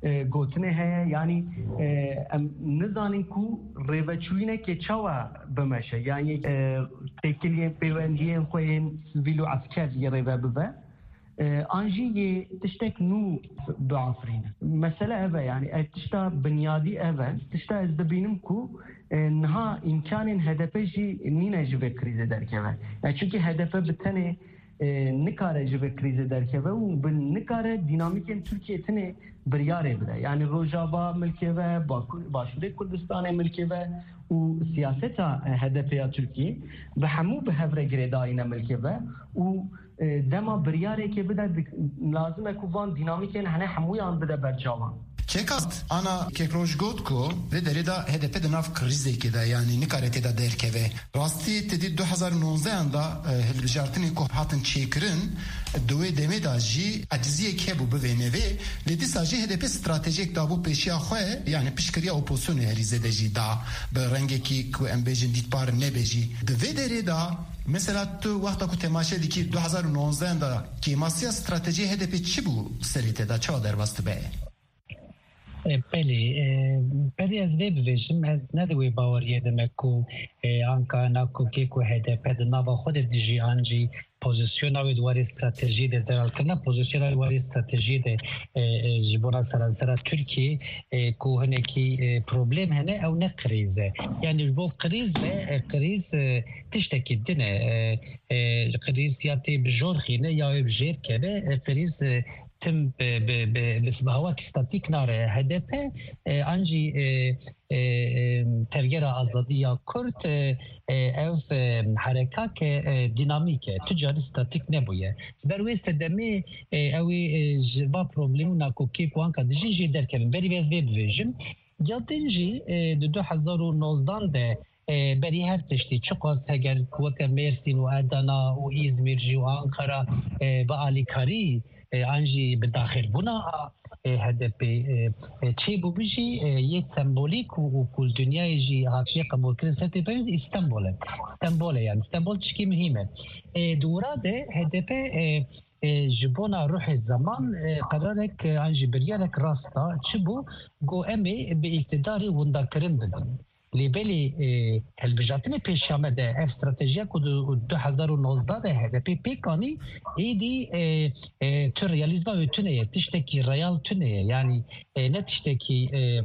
گوتنه هيا يعني نزانين كو ريفاتشوينه كي تشاوا بمشي يعني تكليه بيواندين خوين سيفيلو عسكر يريفا ببا انجي تشتك نو بعفرين مساله ابا يعني تشتا بنيادي ابا تشتا ازدبينمكو انها امكان هدفجي نينا جبه كريزه دركبه يعني چونكي هدفه بتنه نکاره جبه کریز درکبه و به نکاره دینامیک ترکیه تنه بریاره بده یعنی روجابا ملکه و باشوره کردستان ملکه و و سیاست هدفه ترکیه به همو به هفره گریداینا ملکه و و دما بریاره که بده لازمه که وان دینامیک هنه همویان بده برجاوان چکاست انا کیکروش گوت کو و درida H D P de nav krize ki de yani nikarete de derkeve rasti tedi دو هزار و نوزده anda hilbijartini ko hatın çekirin دوی دمه da ji aciziye ke bu beveneve le disaji H D P stratejik da bu peşiya xwe yani pişkiriya opozisyonu herize de ji da be rengeki ku embejin ditpar ne beji de derida mesela tu vakta ku temaşe diki دو هزار و نوزده anda kemasya strateji H D P çi bu serite da çawa derbastı be بله بله از وی بویژم از ندوی باوریه دمکو آنکا ناکو که کو هده پد نوا خود دیجی آنجی پوزیسیون آوی دواری استراتژی ده درال کنه پوزیسیون آوی دواری استراتژی ده جبونا سرانسرا ترکیه کو هنه کی پروبلم هنه او نه کریزه یعنی بو کریز کریز تشتکی دنه کریز یا تی بجور خینه یا بجیر کنه کریز تم بسبهوات ستاتيك نار هدف انجي ترجرة آزادية كرد او حركات ديناميكة تجاري ستاتيك نبوية بروي استدامي او جبا بروبليمنا كوكي كوانكا دجي جي در كمين بري بيز بيب فيجن جاتنجي دو هزار و نوزده ده بری هر تشتی چقدر اگر وقت مرسین و ادنا و ازمیر جی و آنکارا با آلیکاری انجی به داخل بنا هدف چه بوجی یک سمبولیک و کل دنیای جی هاشی قبول کردن سرتی باید استانبول استانبول یعنی استانبول چی مهمه دوراده هدف جبونا روح زمان قرارك انجی بریارک راستا چه بو گو امی به اقتداری وندکرین بدن لیبلی هلبجاتنی پیشامه ده استراتژیا کو دو هزار و نوزده ده هدف پیکانی ایدی تو ریالیزم و تونه تشتکی ریال تونه یعنی نه تشتکی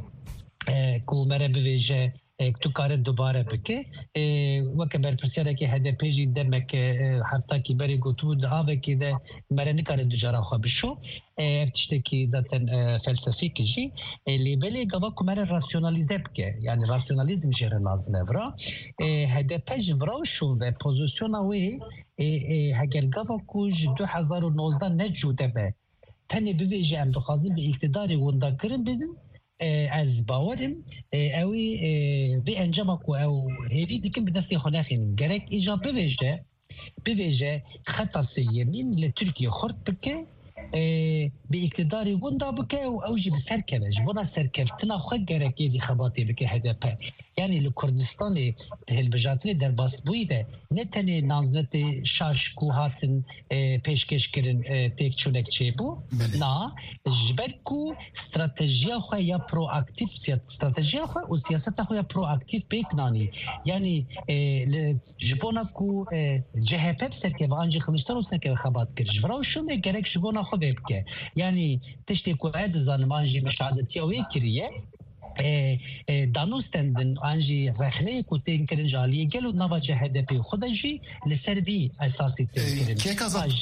کو مره بویژه تو کار دوباره بکه وقت برپرسیاره که هدف پیجی دمک حتی کی بری گوتو دعوه که ده مره نکاره دجارا خواب شو تشتكي ذاتن فلسفي كجي اللي بالي قباكم على راسيوناليزي بك يعني راسيوناليزم جير لازم برا هذا باج برا شو ده بوزيشن وي هاجر قباكوج دو هزار و نوزده نجو دبه تاني بيجي عند خازن باقتداري وندكرن بدن از باورم اوي بانجامك او هذه ديكم بدسي خلاخين جرك ايجابي بيجه بيجه خطا سيمين لتركيا خرط بك باقتداري وندا بكى واوجي بسركلج بنا سركلتنا خو جرك دي خباطي بك هدف يعني الكردستان هلبجاتني در باسبويده نتني نازنت شاش کوهاتن پیشکش کردن تک چونک چه بو نا جبرکو استراتژیا خو یا پرو اکتیو استراتژیا خو او سیاست خو یا پرو اکتیو پیکنانی يعني جبونا کو جهه سرکه وانجی خمستان سرکه خبات کرج براو شو جرك جبونا خو بك يعني تشتي کو عاد زانمانجي مشاهدتي او كريه دانوستندن انجي رخنه کو تین کرن جالی گلو نواجه هدف خودجی لسربي اساسي تین كي كازاج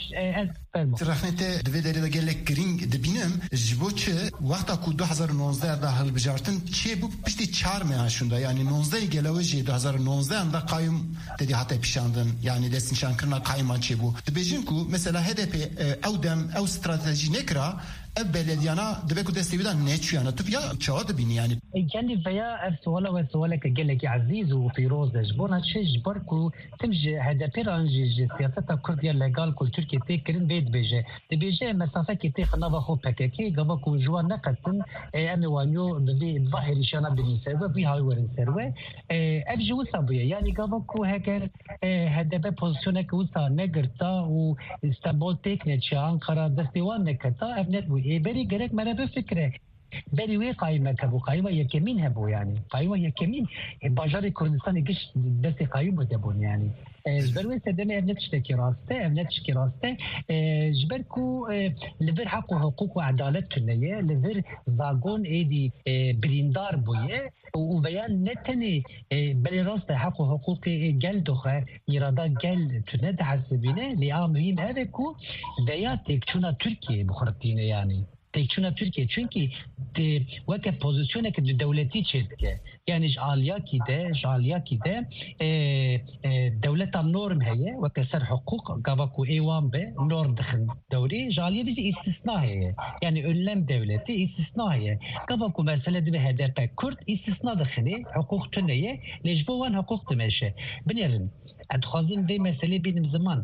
رخنه دوی دری دا گلک گرینگ دبینم جبوچ وقتا کو دو هزار و نوزده دا هل بجارتن چه بو پشتی چهار میاشوندا yani نوزده گلوجی دو هزار و نوزده دا قایم dedi hatta pişandın yani desin şankırna kayman çe bu dibejin ku mesela H D P evdem ev strateji nekra belediyana dibek desteğinden ne çuyana tüp ya çağdı bini yani يعني فيا السؤال والسؤال كجلك عزيز وفيروز جبونا شيء جبركو تمجي هذا بيرانجي سياسة كردية لقال كل تركيا تكرين بيت بيجي بيجي مسافة كتير خنابا خو بكاكي قبكو جوان نقطن أمي وانيو بدي ظاهر شانا بنيسوا بيهاي ورنسوا أبجي وصابية يعني قبكو هكر هذا ببوزيشنك وصا نقرتا وإسطنبول تكنيتش أنقرة دستيوان نكتا أبنت وإبري جرك مرة بفكرة بری وی قایمه که بو قایمه یکمین هبو یعنی قایمه یکمین باجار کردستان گشت دست قایم بوده بون یعنی جبر سدم ابن تشتكي راسته ابن تشتكي راسته جبركو لفر حق وحقوق وعدالة تنية لفر زاغون ايدي بريندار بويه وبيان نتني بل راسته حق وحقوق جل دخه يرادا جل تنه حسبينه لعامين هذاكو دياتك شونا تركيا بخرطينه يعني تيكشونا تركيا çünkü وقت pozisyonu ki devleti çetke yani jaliyaki de jaliyaki de devletin norm heye ve keser hukuk gavaku evan be norm dışın devri jaliyeti de istisna heye yani önlem devleti istisna heye gavaku mesele de H D P Kürt istisna dışını hukuk tüneye lejbovan hukuk demeşe binelim adxazın de mesele benim zaman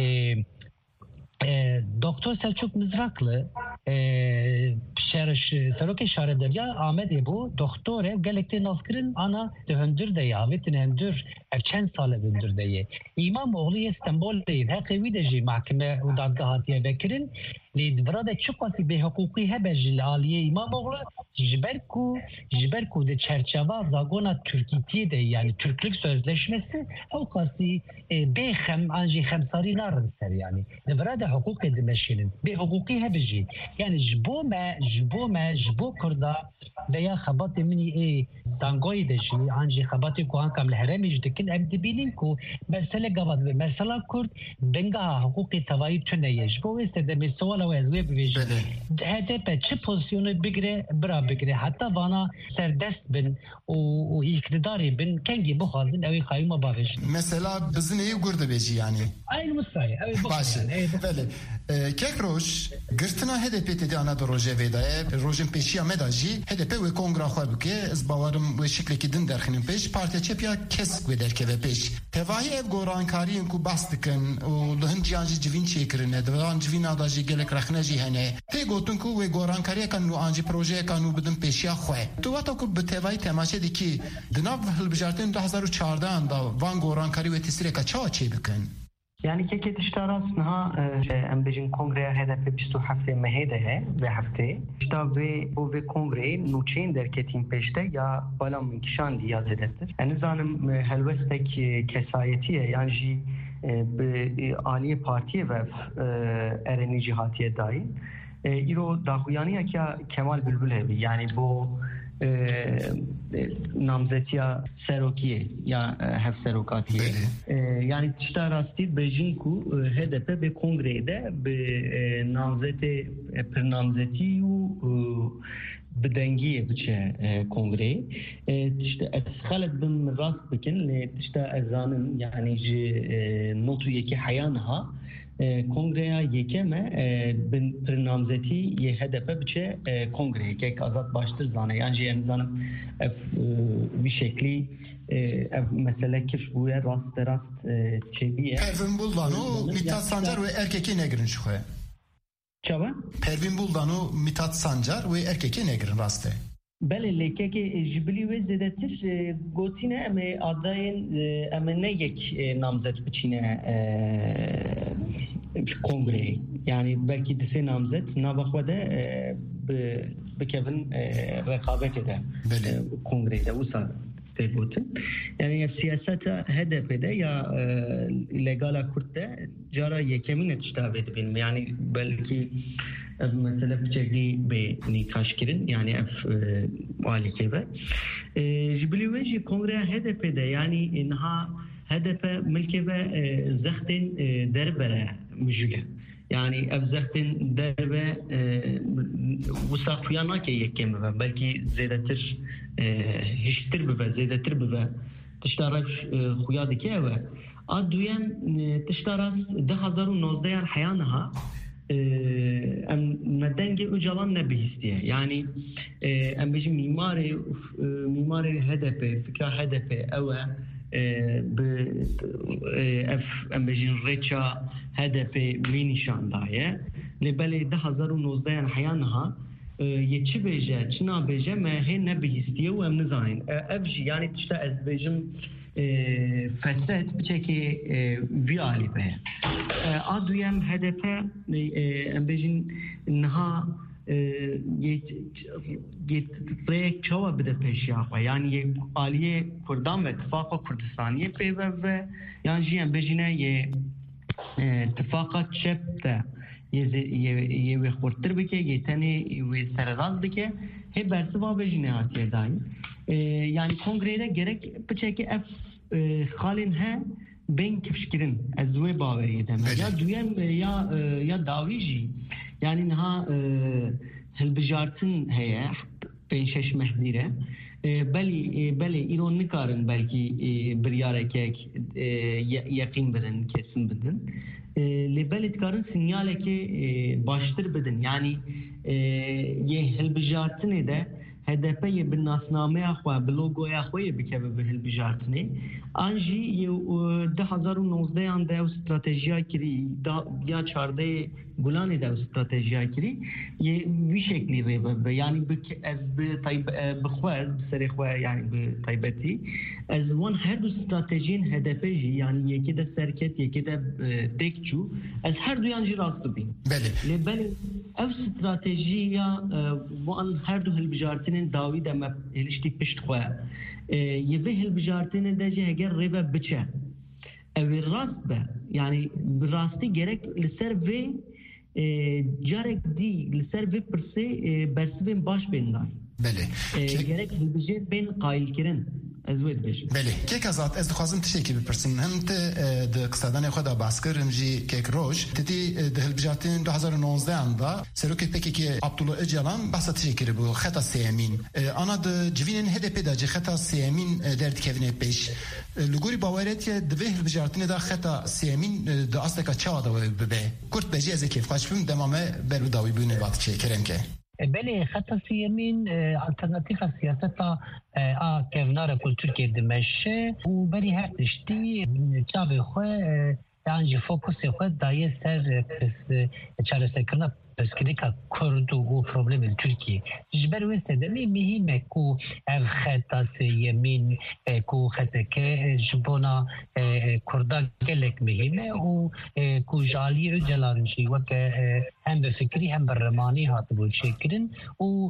Doktor Selçuk Mızraklı Seroke Şaredarya Ahmet Ebu Doktor ev gelekte nazkırın ana döndür de yavetin endür evçen sale döndür de İmamoğlu İstanbul'daydı hakivi de mahkeme u dadgahatiye bekirin lidvrada çıkması be hukuki hebejil aliye İmamoğlu jiberku jiberku de çerçeve zagona Türkiye de yani Türklük sözleşmesi hukası be hem anji hemsari narın ser yani livrada hukuk edilmeşinin be hukuki hebeji yani jbo me jbo me jbo kurda veya xabat mini e dangoy de ji anji xabat ku an kam lehram ejdikin emdibinin ku mesele gavat ve mesela kurd benga hukuki tavayı tüneye jbo iste de mesela ve ezwe beji H D P çi pozisyonu bigre bra bigre hatta bana serdest bin o iktidarı bin kengi bu halin evi kayma baveş mesela bizim evi gurda beji yani aynı musayı evi bu yani Kekroş, gırtına H D P dedi ana da roje vedaye, rojin peşi amedaji, H D P ve kongra xwebike, ez bavarım ve şikleki din derxinin peş, partiya çepya kesk ve derkeve peş. Tevahi ev gorankariyin ku bastıkın, o lehın ciyancı civin çekirine, devan civin adaji gelek raxneci hene. Te gotun ku ve gorankariye kan nu anji projeye kan nu bidin peşiya xwe. Tu vata ku bi tevahi temaşe di ki, dinav hilbijartin iki bin ve çardan da van gorankari ve tisireka çağa çebikin. Yani که اشتراس نها ام بجن کنگره هدف بیست و هفت مهده ہے به هفته اشتا و او و کنگره نوچین در کتیم پشته یا بالا منکشان دیا زدتر yani zanım helvestek kesayetiye yani jî به عالی partiye ve ereni cihatiye dair İro dahuyaniye ki Kemal Bülbül hebi yani bu namzetiya serokiye ya hef serokatiye yani tişta rasti bejin ku H D P be kongrede be namzeti per namzeti u bedengiye biçe kongre tişta esxalet bin rast bikin le tişta ezanın yani notu yeki hayanha کنگره یکمه به نامزدی یه هدف بچه کنگره که آزاد باشتر زانه یعنی جی امزانم bir şekli mesele kif bu yer rast rast çebiye Pervin Buldan'u Mithat Sancar ve erkeki negrin şu he Çaba Pervin Buldan'u Mithat Sancar ve erkeki negrin rastı Bele leke ki jibli ve zedetir gotine eme adayın eme ne yek namzet biçine kongre yani belki dise namzet nabakvada be kevin rekabet ede kongrede usa tebutun yani siyasete H D P'de ya legala Kürt'te cara yekemin etiştav edibin yani belki mesela bıçaklı bir nikaşkirin yani f muhalifebe jibli ve kongre H D P'de yani naha H D P milkebe zahtin derbere müjde yani ev zahtin derbe usafiyana ki yekem ve belki zedetir hiçtir be zedetir be tiştaraf xuya ki ve adduyan tiştaraf iki bin on dokuz yan hayanaha ام مدنگه اجالان نبیستیه یعنی ام بجی میماری میماری هدف فکر هدف اوه به اف ام بجی ریچا هدف می نشان دایه لبلی ده هزار و نوزده یان حیانها یه چی بیجه چی نبیجه مهی نبیستیه و ام نزاین افجی یعنی تشتا از بیجم فترت بچکی وی علی به آدویم هدف ام بجین نها یک چوا بده پیشیا و یعنی یک عالیه کردان و اتفاق کردستانی پیوه و یعنی جیان بجینه یه اتفاقات چپ ده یه وی خورتر بکه یه تنی وی سرراز بکه هی برسوا بجینه هاتیه دایی یعنی کنگره gerek بچه اف خالین ها بین کفشکرین از وی باوری دم یا دویم یا یا داویجی yani نها هالبجارتن هي بين شش مهديره بلي بلي ايرون نكارن بلكي بريارك يقين بدن kesin بدن لبلي تكارن سينيالك باشتر بدن يعني يه هالبجارتن ده هدفه بالناسنامه اخوا بلوگو اخوا بكبه بهالبجارتني انجي ده هزار و نوزده انده استراتژیا کری یا چارده گلانی ده استراتژیا کری یه وی شکلی ریبه یعنی از بخواه بسر خواه یعنی به طیبتی از وان هر دو استراتژین هدفه جی یعنی یکی ده سرکت یکی ده دکچو از هر دو یعنی راست بین بله بله او استراتژیا وان هر دو هالبجارتین داوی ده مهلشتی پشت خواه یه به هالبجارتین ده جه اگر ریبه بچه او راست به یعنی براستی گرک لسر وی جارك دي لسر في برسي برسبين باش بيننا بله جارك بيجي بين قايل كرن ازود بيش بله كيك ازات از خوازم تشيكي بپرسم هم ت د قصدان خدا باسكر مجي كيك روج تدي د هلبجاتين دو هزار و نوزده اندا سروكي بيكي كي عبدالله اجلان بحث تشيكي بو خطا سيامين انا د جوين هدي بيدا جي خطا سيامين درد كيفني بيش لغوري باوريت د به هلبجاتين دا خطا سيامين د اصلك چا دا ببه كرت بجي از كيف خاشفم دمامه برو داوي بونه بات چي كرمكه بله خطا سیمین alternatif siyaseta a kevnara kul Türkiye demeşe u beri her tişti çave xwe yani fokus xwe daye ser çaresekirna Peskidika Kurdu u problemi Türkiye. Jber weste demi mihime ku ev xeta yemin ku xeteke jbona Kurda gelek mihime u ku jali öcalan şey ve hem de fikri hem de ramani hatı bu şekrin u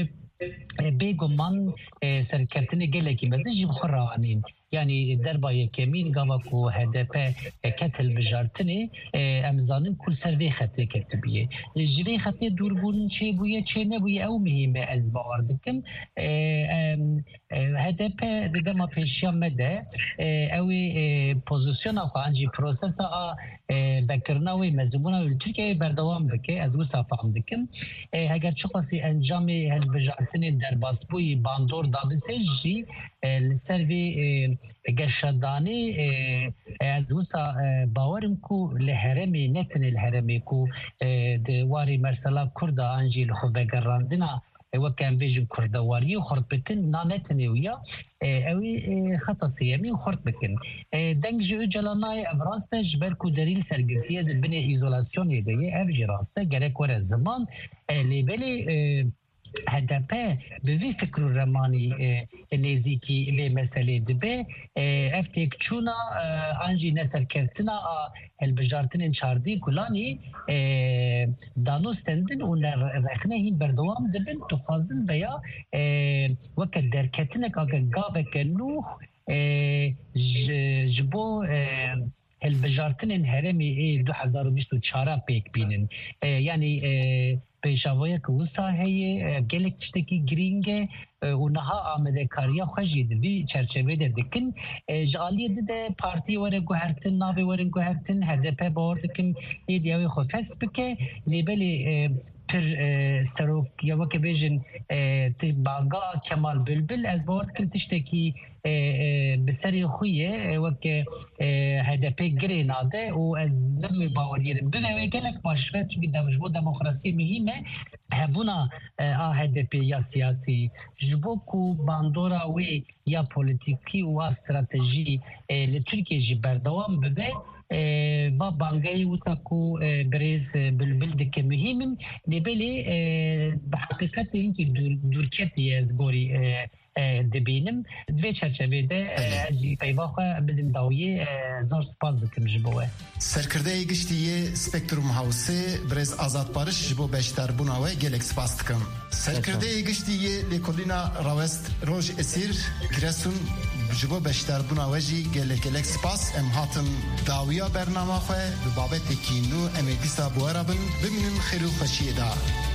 begoman serketini gelek imede jibxranin yani derbaye kemin gavaku H D P ketel bijartini emzanın kul servi xatı ketibiye jiri xatı durbun şey buye çene buye ev mihime ez bavardıkım H D P dedema peşyamede evi pozisyona anji prosesa bekirna ve mezmuna ül Türkiye berdavam bike ez bu safam dikim eğer çıkası encamı hel bijartini derbas buyi bandor dadı sejji servi گشتدانی از وسا باورم کو لهرمی نتن الهرمی کو دواری مرسلا کرد انجیل خو بگراندنا و کم بیجم کردواری خربتن نانتنیویا اوی خطا سیمی خرب بکن دنگ جو جلانای افراسته جبر کو دلیل سرگرتیه بین ایزولاسیون دیگه اف جراسته گرک ور زمان لیبلی H D P bir fikr ramani neziki ve mesele dibe eftek çuna anji neserkertina el bejartinin çardi kulani danostendin u rexnehin berdevam dibin tufazın veya veket derketinek aga gaveke nuh jibo el bejartinin heremi دو هزار و بیست و چهار pek binin yani پیشاوی که وسا هی گلک تشتکی گرینگه و نها آمده کاریا خجید بی چرچوه ده دکن جالیه ده پارتی وره گوهرتن ناوی وره گوهرتن هدف باور دکن یه دیوی خود فست بکه لیبلی پر سروک یا وکه بیجن تی باگا کمال بلبل از باور دکن تشتکی بسری خویه وکه هدف گریناده و از نمی باوریرم بله و گلک ماشفت چونکه دمجبو دموکراسی مهمه هبونا هدف یا سیاسی جبو کو باندورا وی یا پولیتیکی و استراتژی لترکیه جی بردوام ببه با بانگای وتا کو بریز بلبل دکه مهمن نبلی به حقیقت اینکه دورکتی از گوری دبینم دوی چرچوه ده ازی پیواخه بدم داویه زار سپاس بکم جبوه سرکرده گشتیه سپکتروم هاوسه برز آزاد پارش جبو بیشتر بوناوه گلک سپاس دکم سرکرده گشتیه لیکولینا راوست روژ اسیر گرسون جبو بیشتر بوناوه جی گلک گلک سپاس ام هاتن داویا برنامه خواه ببابت کینو امیدیسا بوارابن ببینن خیرو خوشیه دا